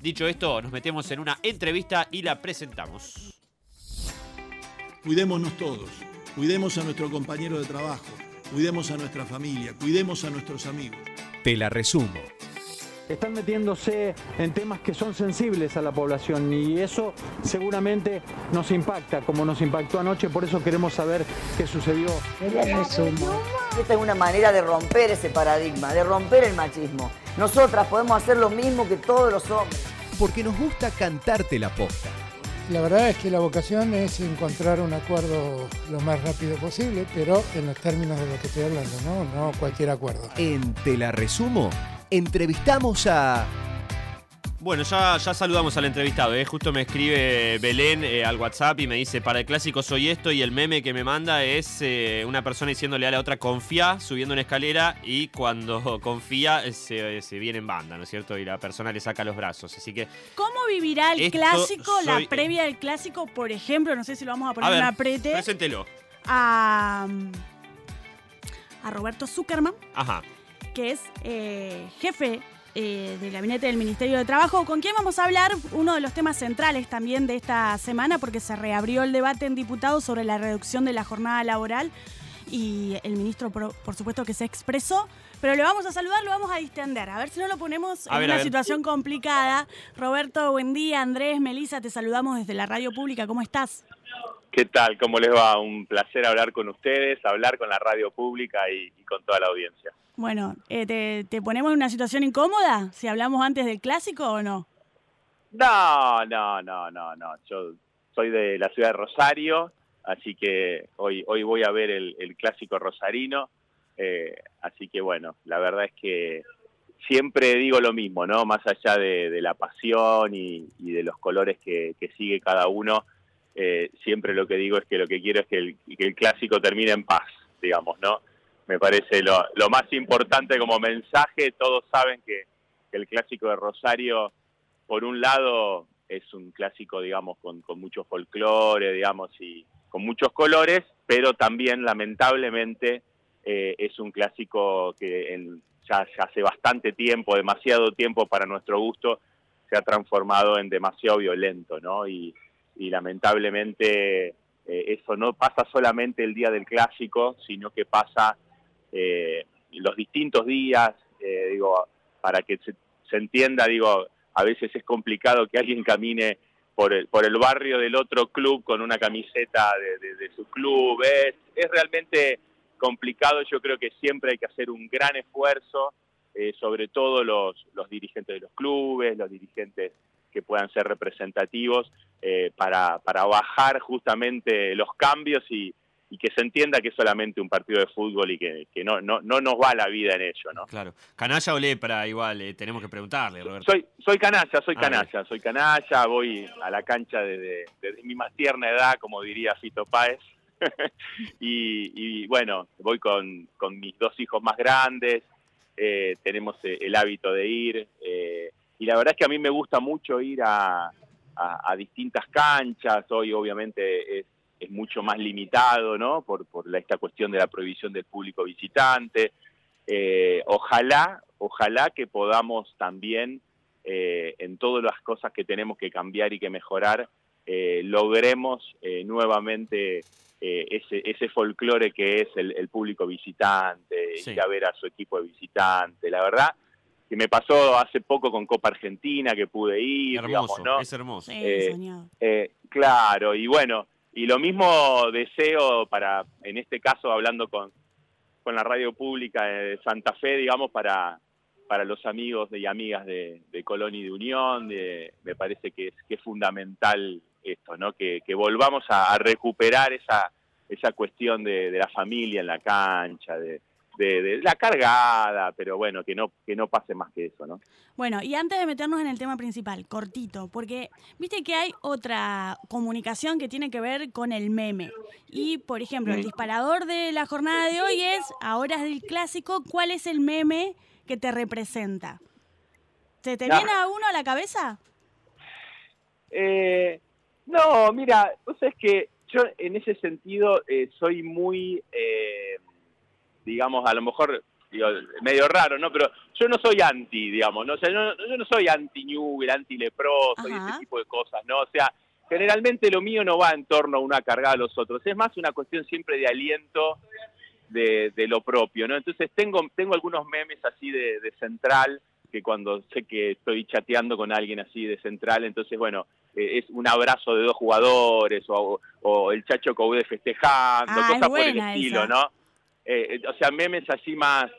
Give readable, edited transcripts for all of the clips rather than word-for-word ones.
Dicho esto, nos metemos en una entrevista y la presentamos. Cuidémonos todos, cuidemos a nuestro compañero de trabajo, cuidemos a nuestra familia, cuidemos a nuestros amigos. Te la resumo. Están metiéndose en temas que son sensibles a la población y eso seguramente nos impacta, como nos impactó anoche, por eso queremos saber qué sucedió. Esta es una manera de romper ese paradigma, de romper el machismo. Nosotras podemos hacer lo mismo que todos los hombres. Porque nos gusta cantarte la posta. La verdad es que la vocación es encontrar un acuerdo lo más rápido posible, pero en los términos de lo que estoy hablando, no cualquier acuerdo. En Te la resumo, entrevistamos a... Bueno, ya saludamos al entrevistado, Justo me escribe Belén al WhatsApp y me dice, para el clásico soy esto, y el meme que me manda es una persona diciéndole a la otra confía, subiendo una escalera, y cuando confía se viene en banda, ¿no es cierto? Y la persona le saca los brazos, así que... ¿Cómo vivirá el clásico, la previa del clásico, por ejemplo, no sé si lo vamos a poner en un aprete? Preséntelo. A Roberto Zuckerman, Ajá, que es jefe del gabinete del Ministerio de Trabajo, con quien vamos a hablar uno de los temas centrales también de esta semana, porque se reabrió el debate en diputados sobre la reducción de la jornada laboral y el ministro, por supuesto, que se expresó, pero le vamos a saludar, lo vamos a distender, a ver si no lo ponemos en una situación complicada. Roberto, buen día. Andrés, Melissa, te saludamos desde la radio pública, ¿cómo estás? ¿Qué tal? ¿Cómo les va? Un placer hablar con ustedes, hablar con la radio pública y con toda la audiencia. Bueno, ¿te ponemos en una situación incómoda si hablamos antes del clásico o no? No. Yo soy de la ciudad de Rosario, así que hoy voy a ver el clásico rosarino. Así que bueno, la verdad es que siempre digo lo mismo, ¿no? Más allá de la pasión y de los colores que sigue cada uno, siempre lo que digo es que lo que quiero es que el clásico termine en paz, digamos, ¿no? Me parece lo más importante como mensaje. Todos saben que el clásico de Rosario, por un lado, es un clásico, digamos, con mucho folclore, digamos, y con muchos colores, pero también, lamentablemente, es un clásico que ya hace bastante tiempo, demasiado tiempo para nuestro gusto, se ha transformado en demasiado violento, ¿no? Y lamentablemente eso no pasa solamente el día del clásico, sino que pasa los distintos días, para que se entienda, a veces es complicado que alguien camine por el barrio del otro club con una camiseta de su club, es realmente complicado. Yo creo que siempre hay que hacer un gran esfuerzo, sobre todo los dirigentes de los clubes, los dirigentes que puedan ser representativos, para bajar justamente los cambios y que se entienda que es solamente un partido de fútbol y que no nos va la vida en ello, ¿no? Claro. ¿Canalla o lepra? Igual, tenemos que preguntarle, Roberto. Soy canalla, voy a la cancha desde mi más tierna edad, como diría Fito Páez, y bueno, voy con mis dos hijos más grandes, tenemos el hábito de ir, y la verdad es que a mí me gusta mucho ir a distintas canchas. Hoy obviamente es mucho más limitado, ¿no? Por esta cuestión de la prohibición del público visitante. Ojalá que podamos también, en todas las cosas que tenemos que cambiar y que mejorar, logremos nuevamente ese folclore que es el público visitante, sí. Ir a ver a su equipo de visitante. La verdad que me pasó hace poco con Copa Argentina, que pude ir. Hermoso, digamos, ¿no? es hermoso. Soñado. Claro, y bueno, y lo mismo deseo para, en este caso, hablando con la radio pública de Santa Fe, digamos, para los amigos y amigas de Colón y de Unión. Me parece que es fundamental esto, ¿no? Que volvamos a recuperar esa cuestión de la familia en la cancha, de la cargada, pero bueno, que no pase más que eso, ¿no? Bueno, y antes de meternos en el tema principal, cortito, porque viste que hay otra comunicación que tiene que ver con el meme. Y, por ejemplo, el disparador de la jornada de hoy es, a horas del clásico, ¿cuál es el meme que te representa? ¿Se te viene a uno a la cabeza? No, mira, vos sabés que yo en ese sentido soy muy, digamos, a lo mejor digo, medio raro, ¿no? Pero yo no soy anti, digamos, ¿no? O sea, yo no soy anti-Newell, anti-leproso y ese tipo de cosas, ¿no? O sea, generalmente lo mío no va en torno a una cargada a los otros, es más una cuestión siempre de aliento de lo propio, ¿no? Entonces tengo algunos memes así de Central, que cuando sé que estoy chateando con alguien así de Central, entonces, bueno, es un abrazo de 2 jugadores, o el Chacho Coudet festejando, cosas por el estilo, esa, ¿no? O sea, memes así más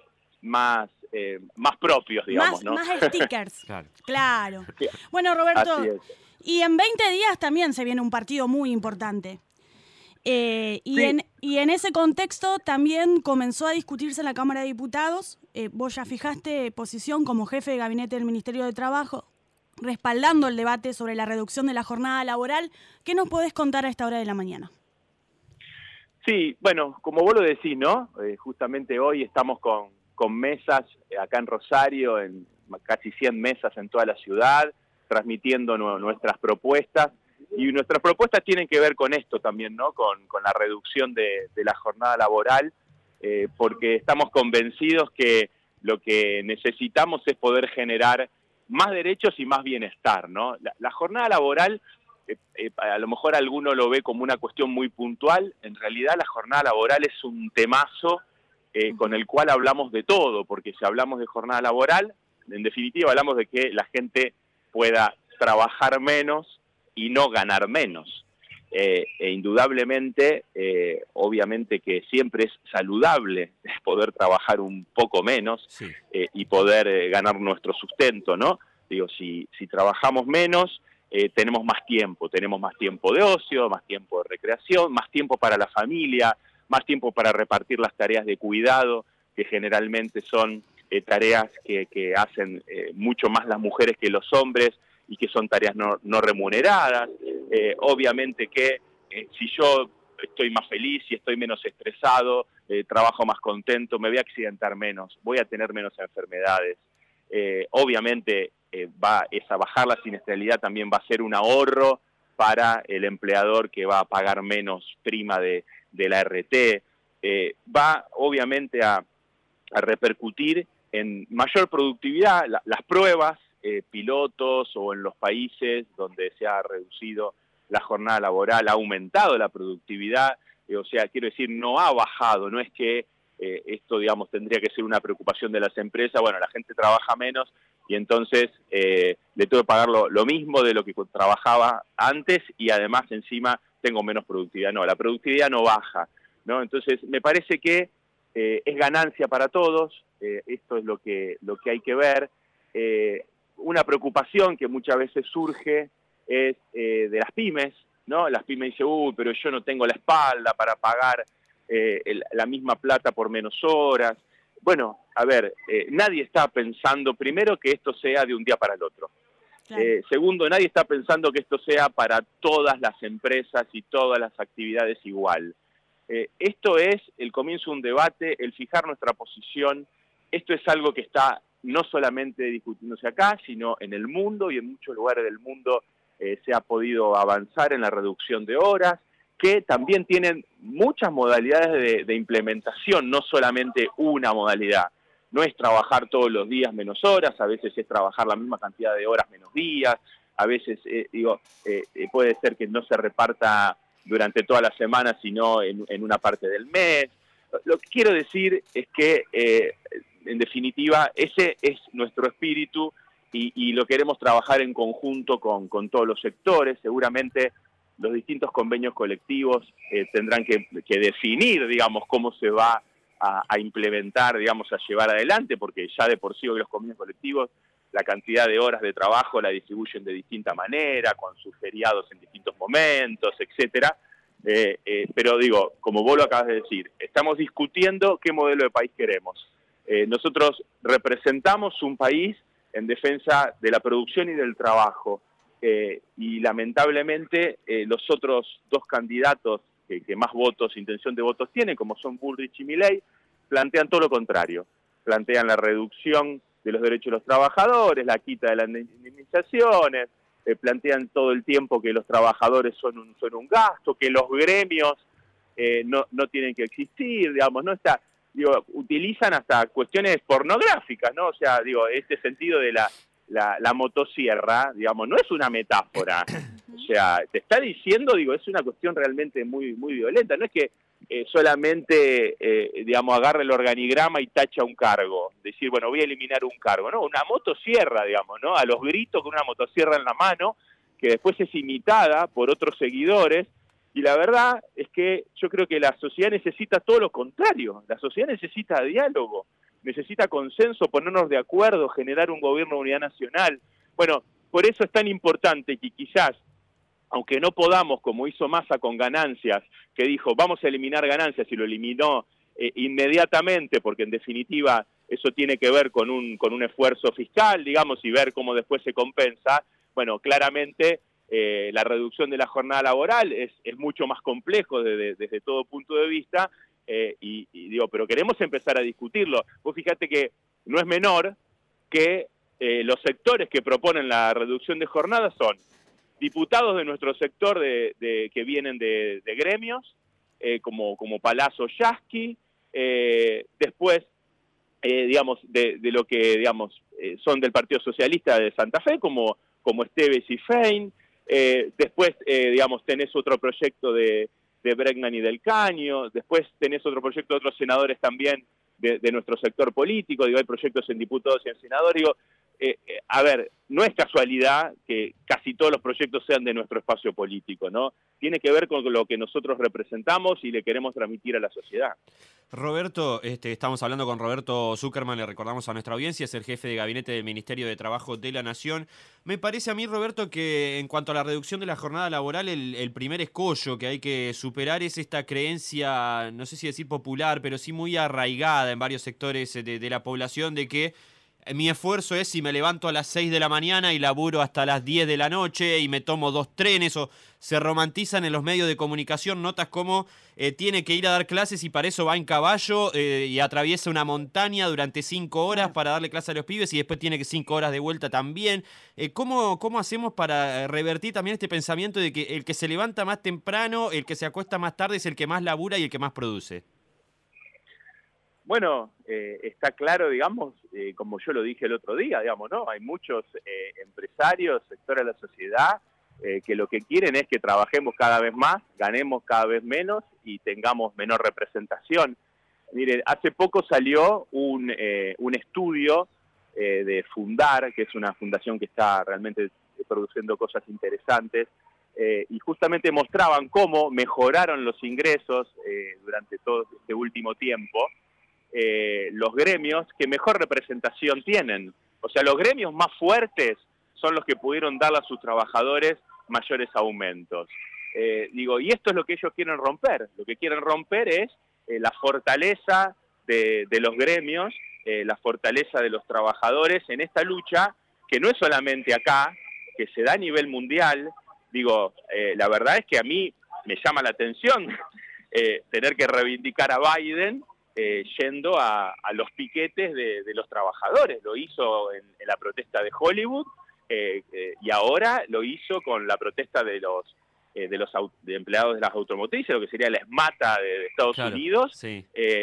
propios, digamos, ¿no? Más stickers. Claro. Bueno, Roberto, y en 20 días también se viene un partido muy importante. Sí. Y en ese contexto también comenzó a discutirse en la Cámara de Diputados. Vos ya fijaste posición como jefe de gabinete del Ministerio de Trabajo, respaldando el debate sobre la reducción de la jornada laboral. ¿Qué nos podés contar a esta hora de la mañana? Sí, bueno, como vos lo decís, ¿no? Justamente hoy estamos con mesas acá en Rosario, en casi 100 mesas en toda la ciudad, transmitiendo nuestras propuestas. Y nuestras propuestas tienen que ver con esto también, ¿no? Con la reducción de la jornada laboral, porque estamos convencidos que lo que necesitamos es poder generar más derechos y más bienestar, ¿no? La jornada laboral, a lo mejor alguno lo ve como una cuestión muy puntual, en realidad la jornada laboral es un temazo con el cual hablamos de todo, porque si hablamos de jornada laboral, en definitiva hablamos de que la gente pueda trabajar menos y no ganar menos. Indudablemente, obviamente que siempre es saludable poder trabajar un poco menos, sí, y poder ganar nuestro sustento, ¿no? Digo, si trabajamos menos, tenemos más tiempo de ocio, más tiempo de recreación, más tiempo para la familia, más tiempo para repartir las tareas de cuidado, que generalmente son tareas que hacen mucho más las mujeres que los hombres, y que son tareas no remuneradas. Obviamente que si yo estoy más feliz, si estoy menos estresado, trabajo más contento, me voy a accidentar menos, voy a tener menos enfermedades. Obviamente bajar la siniestralidad también va a ser un ahorro para el empleador, que va a pagar menos prima de la RT. Va obviamente a repercutir en mayor productividad. Las pruebas pilotos, o en los países donde se ha reducido la jornada laboral, ha aumentado la productividad, o sea, quiero decir, no ha bajado, no es que esto, digamos, tendría que ser una preocupación de las empresas. Bueno, la gente trabaja menos y entonces le tengo que pagar lo mismo de lo que trabajaba antes, y además encima tengo menos productividad. No, la productividad no baja, ¿no? Entonces me parece que es ganancia para todos. Esto es lo que hay que ver. Una preocupación que muchas veces surge es de las pymes, ¿no? Las pymes dicen, pero yo no tengo la espalda para pagar la misma plata por menos horas. Bueno, a ver, nadie está pensando, primero, que esto sea de un día para el otro. Claro. Segundo, nadie está pensando que esto sea para todas las empresas y todas las actividades igual. Esto es el comienzo de un debate, el fijar nuestra posición. Esto es algo que está no solamente discutiéndose acá, sino en el mundo, y en muchos lugares del mundo se ha podido avanzar en la reducción de horas, que también tienen muchas modalidades de implementación, no solamente una modalidad. No es trabajar todos los días menos horas, a veces es trabajar la misma cantidad de horas menos días, a veces puede ser que no se reparta durante toda la semana, sino en una parte del mes. Lo que quiero decir es que, en definitiva, ese es nuestro espíritu, y lo queremos trabajar en conjunto con todos los sectores. Seguramente los distintos convenios colectivos tendrán que definir, digamos, cómo se va a implementar, digamos, a llevar adelante, porque ya de por sí hoy los convenios colectivos, la cantidad de horas de trabajo la distribuyen de distinta manera, con sus feriados en distintos momentos, etcétera. Pero digo, como vos lo acabas de decir, estamos discutiendo qué modelo de país queremos. Nosotros representamos un país en defensa de la producción y del trabajo, y lamentablemente los otros dos candidatos que más votos, intención de votos tienen, como son Bullrich y Milei, plantean todo lo contrario. Plantean la reducción de los derechos de los trabajadores, la quita de las indemnizaciones, plantean todo el tiempo que los trabajadores son un gasto, que los gremios no tienen que existir, digamos, no está. digo, utilizan hasta cuestiones pornográficas, ¿no? O sea, digo, este sentido de la motosierra, digamos, no es una metáfora. O sea, te está diciendo, digo, es una cuestión realmente muy, muy violenta. No es que solamente, digamos, agarre el organigrama y tacha un cargo. Decir, bueno, voy a eliminar un cargo. No, una motosierra, digamos, ¿no? A los gritos con una motosierra en la mano, que después es imitada por otros seguidores. Y la verdad es que yo creo que la sociedad necesita todo lo contrario. La sociedad necesita diálogo, necesita consenso, ponernos de acuerdo, generar un gobierno de unidad nacional. Bueno, por eso es tan importante que quizás, aunque no podamos, como hizo Massa con ganancias, que dijo, vamos a eliminar ganancias, y lo eliminó inmediatamente, porque en definitiva eso tiene que ver con un esfuerzo fiscal, digamos, y ver cómo después se compensa. Bueno, claramente la reducción de la jornada laboral es mucho más complejo desde todo punto de vista, y digo, pero queremos empezar a discutirlo. Vos fíjate que no es menor que los sectores que proponen la reducción de jornada son diputados de nuestro sector que vienen de gremios, como Palazzo Yasky, después, digamos, de lo que, digamos, son del Partido Socialista de Santa Fe, como Esteves y Fein, después, digamos, tenés otro proyecto de Bregman y del Caño, después tenés otro proyecto de otros senadores también de nuestro sector político, digo, hay proyectos en diputados y en senadores, digo, a ver, no es casualidad que casi todos los proyectos sean de nuestro espacio político, ¿no? Tiene que ver con lo que nosotros representamos y le queremos transmitir a la sociedad. Roberto, estamos hablando con Roberto Zuckerman, le recordamos a nuestra audiencia, es el jefe de gabinete del Ministerio de Trabajo de la Nación. Me parece a mí, Roberto, que en cuanto a la reducción de la jornada laboral, el primer escollo que hay que superar es esta creencia, no sé si decir popular, pero sí muy arraigada en varios sectores de la población, de que mi esfuerzo es si me levanto a las 6 de la mañana y laburo hasta las 10 de la noche y me tomo 2 trenes, o se romantizan en los medios de comunicación notas como tiene que ir a dar clases y para eso va en caballo y atraviesa una montaña durante 5 horas para darle clase a los pibes y después tiene que 5 horas de vuelta también. ¿Cómo hacemos para revertir también este pensamiento de que el que se levanta más temprano, el que se acuesta más tarde es el que más labura y el que más produce? Bueno, está claro, digamos, como yo lo dije el otro día, digamos, ¿no? Hay muchos empresarios, sectores de la sociedad, que lo que quieren es que trabajemos cada vez más, ganemos cada vez menos y tengamos menor representación. Miren, hace poco salió un estudio de Fundar, que es una fundación que está realmente produciendo cosas interesantes, y justamente mostraban cómo mejoraron los ingresos durante todo este último tiempo, los gremios que mejor representación tienen. O sea, los gremios más fuertes son los que pudieron darle a sus trabajadores mayores aumentos. Y esto es lo que ellos quieren romper. Lo que quieren romper es la fortaleza de los gremios, la fortaleza de los trabajadores en esta lucha, que no es solamente acá, que se da a nivel mundial. La verdad es que a mí me llama la atención tener que reivindicar a Biden yendo a los piquetes de los trabajadores. Lo hizo en la protesta de Hollywood y ahora lo hizo con la protesta de empleados de las automotrices, lo que sería la ESMATA de Estados Unidos, sí.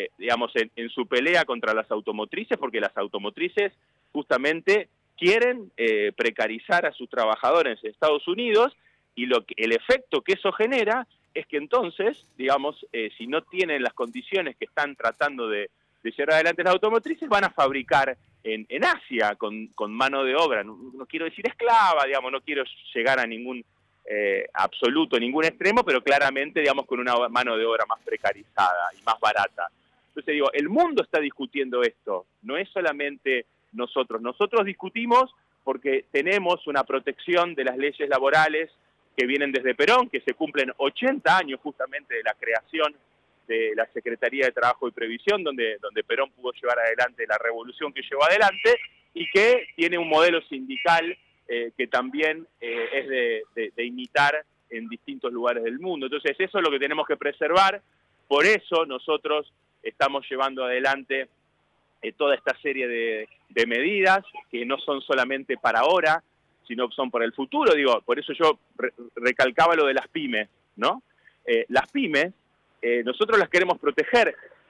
En su pelea contra las automotrices, porque las automotrices justamente quieren precarizar a sus trabajadores en Estados Unidos, y el efecto que eso genera es que entonces, si no tienen las condiciones que están tratando de llevar adelante las automotrices, van a fabricar en Asia con mano de obra, no quiero decir esclava, no quiero llegar a ningún absoluto, ningún extremo, pero claramente, con una mano de obra más precarizada y más barata. Entonces el mundo está discutiendo esto, no es solamente nosotros discutimos porque tenemos una protección de las leyes laborales que vienen desde Perón, que se cumplen 80 años justamente de la creación de la Secretaría de Trabajo y Previsión, donde Perón pudo llevar adelante la revolución que llevó adelante, y que tiene un modelo sindical que también es de imitar en distintos lugares del mundo. Entonces eso es lo que tenemos que preservar, por eso nosotros estamos llevando adelante toda esta serie de medidas que no son solamente para ahora, sino son para el futuro. Por eso yo recalcaba lo de las pymes, ¿no? Las pymes, nosotros las queremos proteger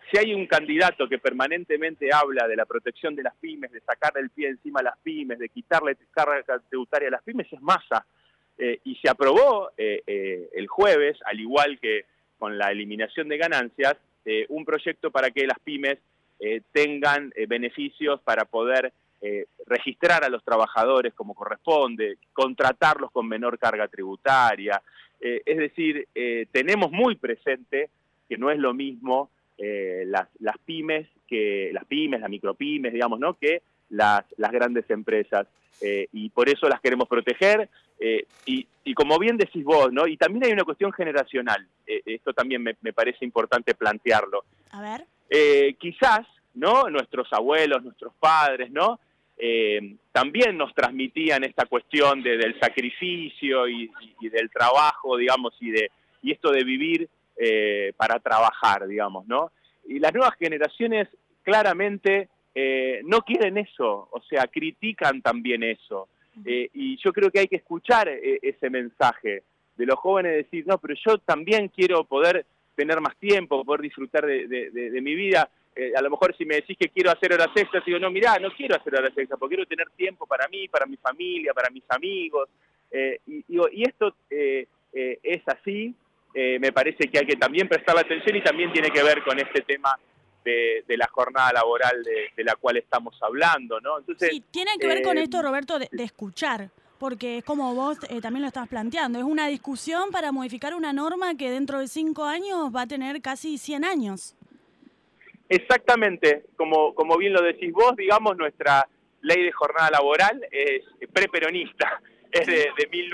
si hay un candidato que permanentemente habla de la protección de las pymes, de sacarle el pie encima a las pymes, de quitarle carga tributaria a las pymes, es Massa. Y se aprobó el jueves, al igual que con la eliminación de ganancias, un proyecto para que las pymes tengan beneficios para poder registrar a los trabajadores como corresponde, contratarlos con menor carga tributaria. Es decir, tenemos muy presente que no es lo mismo las pymes, las micropymes, digamos, ¿no?, que las grandes empresas. Y por eso las queremos proteger. Y como bien decís vos, ¿no? Y también hay una cuestión generacional. Esto también me parece importante plantearlo. A ver. Quizás, ¿no?, nuestros abuelos, nuestros padres, ¿no?, también nos transmitían esta cuestión del sacrificio y del trabajo, digamos, y esto de vivir para trabajar, digamos, ¿no? Y las nuevas generaciones claramente no quieren eso, o sea, critican también eso. Y yo creo que hay que escuchar ese mensaje de los jóvenes, decir, no, pero yo también quiero poder tener más tiempo, poder disfrutar de mi vida. A lo mejor si me decís que quiero hacer horas extras, digo, no, mirá, no quiero hacer horas extras, porque quiero tener tiempo para mí, para mi familia, para mis amigos. Y esto es así. Me parece que hay que también prestarle atención y también tiene que ver con este tema de la jornada laboral de la cual estamos hablando, ¿no? Entonces, sí, tiene que ver con esto, Roberto, de escuchar, porque es como vos también lo estabas planteando, es una discusión para modificar una norma que dentro de 5 años va a tener casi 100 años. Exactamente, como bien lo decís vos, digamos, nuestra ley de jornada laboral es preperonista, es de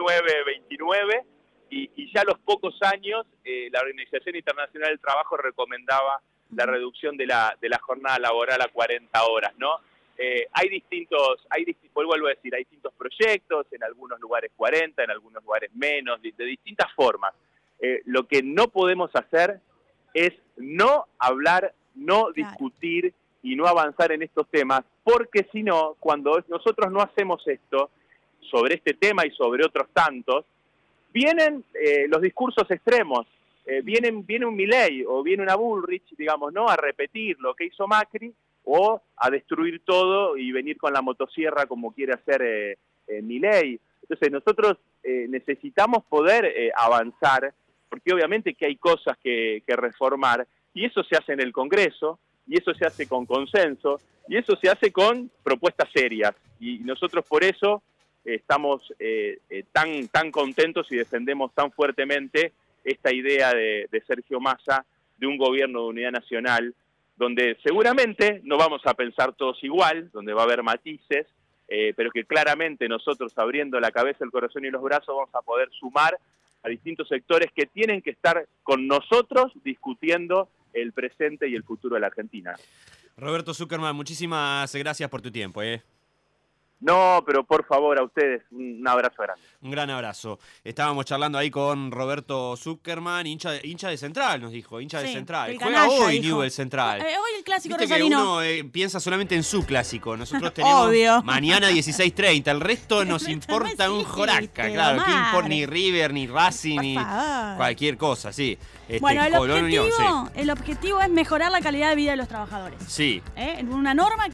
1929, y ya a los pocos años la Organización Internacional del Trabajo recomendaba la reducción de la jornada laboral a 40 horas, ¿no? Vuelvo a decir, hay distintos proyectos, en algunos lugares 40, en algunos lugares menos, de distintas formas. Lo que no podemos hacer es no hablar, no discutir y no avanzar en estos temas, porque si no, cuando nosotros no hacemos esto, sobre este tema y sobre otros tantos, vienen los discursos extremos, viene un Milei o viene una Bullrich, digamos, ¿no?, a repetir lo que hizo Macri o a destruir todo y venir con la motosierra como quiere hacer Milei. Entonces nosotros necesitamos poder avanzar, porque obviamente que hay cosas que reformar, y eso se hace en el Congreso, y eso se hace con consenso, y eso se hace con propuestas serias, y nosotros por eso estamos tan contentos y defendemos tan fuertemente esta idea de Sergio Massa, de un gobierno de unidad nacional, donde seguramente no vamos a pensar todos igual, donde va a haber matices, pero que claramente nosotros, abriendo la cabeza, el corazón y los brazos, vamos a poder sumar a distintos sectores que tienen que estar con nosotros discutiendo el presente y el futuro de la Argentina. Roberto Zuckerman, muchísimas gracias por tu tiempo. No, pero por favor, a ustedes, un abrazo grande. Un gran abrazo. Estábamos charlando ahí con Roberto Zuckerman, hincha de Central, nos dijo, hincha de Central. Juega hoy Newell's Central. Hoy el clásico Viste rosarino. Que uno piensa solamente en su clásico. Nosotros tenemos mañana 16:30. El resto nos importa un joraca. Claro, ¿qué importa? Ni River, ni Racing, ni cualquier cosa, sí. Bueno, el objetivo es mejorar la calidad de vida de los trabajadores. Sí. En una norma